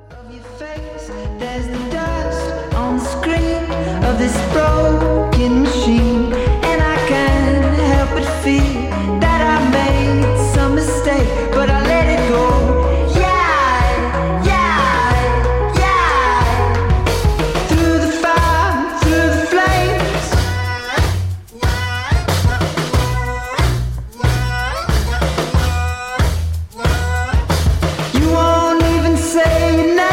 Of your face, there's the dust on the screen of this broken machine, and I can't help but feel that I made some mistake, but I let it go. Yeah, yeah, yeah. Through the fire, through the flames. You won't even say your name.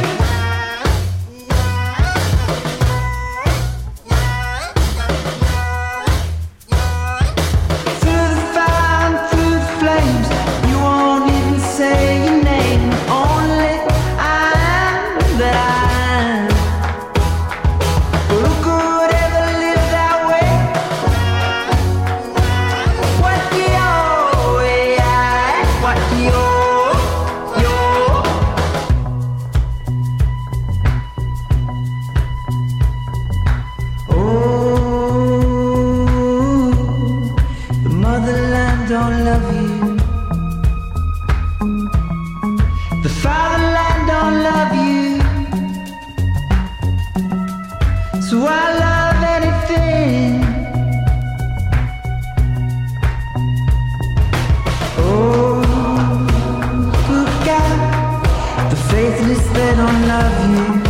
Through the fire and through the flames, you won't even say your name. Only I am that I am. Who could ever live that way? What your way, what your Oh, the motherland don't love you. The fatherland don't love you. So I love anything. Oh, who got the faithless, they don't love you.